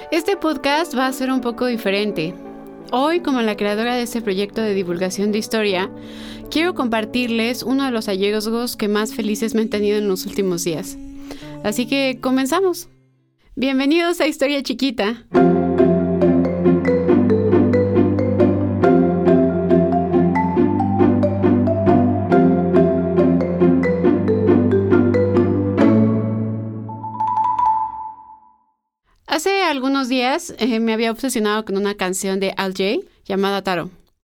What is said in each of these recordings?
Este podcast va a ser un poco diferente. Hoy, como la creadora de este proyecto de divulgación de historia, quiero compartirles uno de los hallazgos que más felices me han tenido en los últimos días. Así que comenzamos. Bienvenidos a Historia Chiquita. Hace algunos días me había obsesionado con una canción de Al Jay llamada Taro.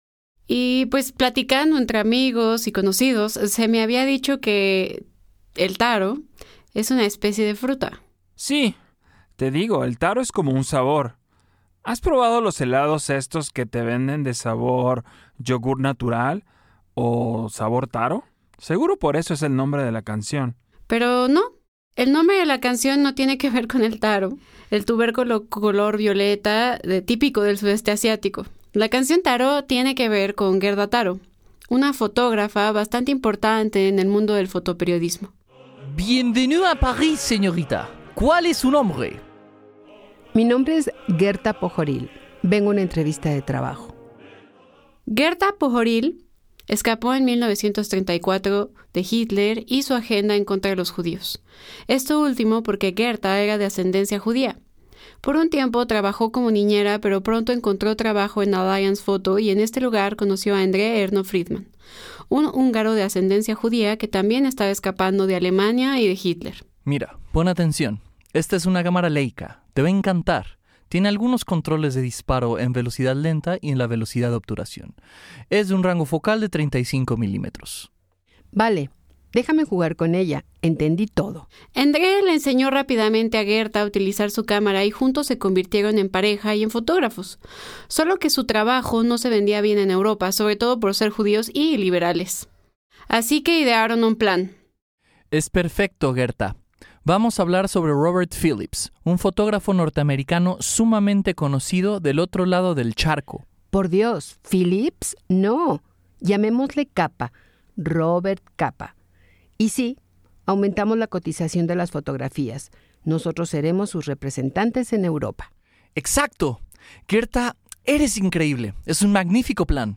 Y pues platicando entre amigos y conocidos, se me había dicho que el taro es una especie de fruta. Sí, te digo, el taro es como un sabor. ¿Has probado los helados estos que te venden de sabor yogur natural o sabor taro? Seguro por eso es el nombre de la canción. Pero no, el nombre de la canción no tiene que ver con el taro, el tubérculo color violeta típico del sudeste asiático. La canción Taro tiene que ver con Gerda Taro, una fotógrafa bastante importante en el mundo del fotoperiodismo. Bienvenue a París, señorita. ¿Cuál es su nombre? Mi nombre es Gerta Pojoril. Vengo a una entrevista de trabajo. Gerta Pojoril escapó en 1934 de Hitler y su agenda en contra de los judíos. Esto último porque Gerta era de ascendencia judía. Por un tiempo trabajó como niñera, pero pronto encontró trabajo en Alliance Photo y en este lugar conoció a André Erno Friedman, un húngaro de ascendencia judía que también estaba escapando de Alemania y de Hitler. Mira, pon atención. Esta es una cámara Leica. Te va a encantar. Tiene algunos controles de disparo en velocidad lenta y en la velocidad de obturación. Es de un rango focal de 35 milímetros. Vale, déjame jugar con ella. Entendí todo. André le enseñó rápidamente a Gerta a utilizar su cámara y juntos se convirtieron en pareja y en fotógrafos. Solo que su trabajo no se vendía bien en Europa, sobre todo por ser judíos y liberales. Así que idearon un plan. Es perfecto, Gerta. Vamos a hablar sobre Robert Phillips, un fotógrafo norteamericano sumamente conocido del otro lado del charco. Por Dios, ¿Phillips? No. Llamémosle Capa. Robert Capa. Y sí, aumentamos la cotización de las fotografías. Nosotros seremos sus representantes en Europa. ¡Exacto! Gerta, eres increíble. Es un magnífico plan.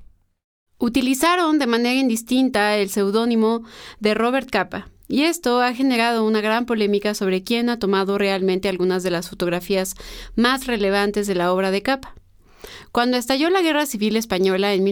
Utilizaron de manera indistinta el seudónimo de Robert Capa. Y esto ha generado una gran polémica sobre quién ha tomado realmente algunas de las fotografías más relevantes de la obra de Capa. Cuando estalló la Guerra Civil Española en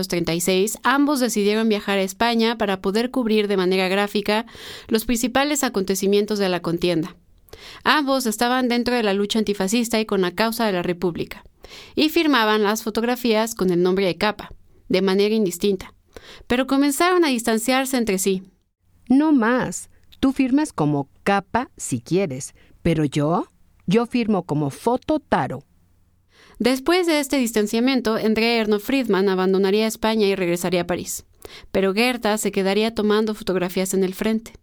1936, ambos decidieron viajar a España para poder cubrir de manera gráfica los principales acontecimientos de la contienda. Ambos estaban dentro de la lucha antifascista y con la causa de la República, y firmaban las fotografías con el nombre de Capa, de manera indistinta, pero comenzaron a distanciarse entre sí. No más. Tú firmas como Capa si quieres, pero yo firmo como Foto Taro. Después de este distanciamiento, André Erno Friedman abandonaría España y regresaría a París. Pero Gerta se quedaría tomando fotografías en el frente.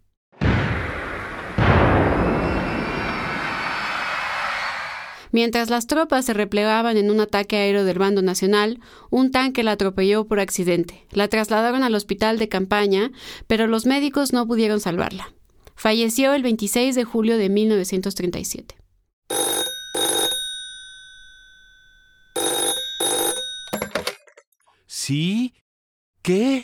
Mientras las tropas se replegaban en un ataque aéreo del bando nacional, un tanque la atropelló por accidente. La trasladaron al hospital de campaña, pero los médicos no pudieron salvarla. Falleció el 26 de julio de 1937. ¿Sí? ¿Qué?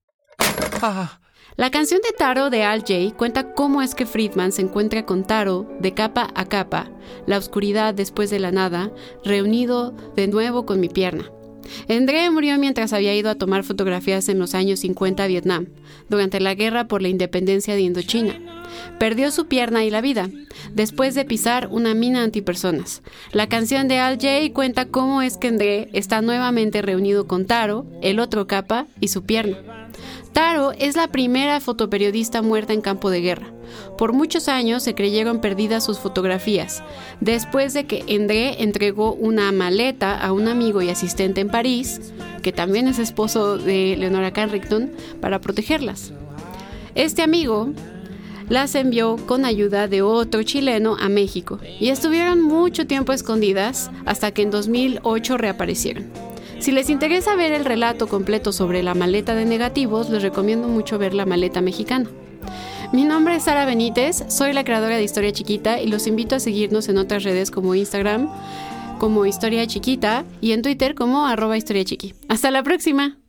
La canción de Taro de Al Jay cuenta cómo es que Friedman se encuentra con Taro de capa a capa, la oscuridad después de la nada, reunido de nuevo con mi pierna. André murió mientras había ido a tomar fotografías en los años 50 a Vietnam, durante la guerra por la independencia de Indochina. Perdió su pierna y la vida, después de pisar una mina antipersonas. La canción de Al Jay cuenta cómo es que André está nuevamente reunido con Taro, el otro capa y su pierna. Taro es la primera fotoperiodista muerta en campo de guerra. Por muchos años se creyeron perdidas sus fotografías, después de que André entregó una maleta a un amigo y asistente en París, que también es esposo de Leonora Carrington, para protegerlas. Este amigo las envió con ayuda de otro chileno a México y estuvieron mucho tiempo escondidas hasta que en 2008 reaparecieron. Si les interesa ver el relato completo sobre la maleta de negativos, les recomiendo mucho ver La maleta mexicana. Mi nombre es Sara Benítez, soy la creadora de Historia Chiquita y los invito a seguirnos en otras redes como Instagram, como Historia Chiquita y en Twitter como @historiachiqui. ¡Hasta la próxima!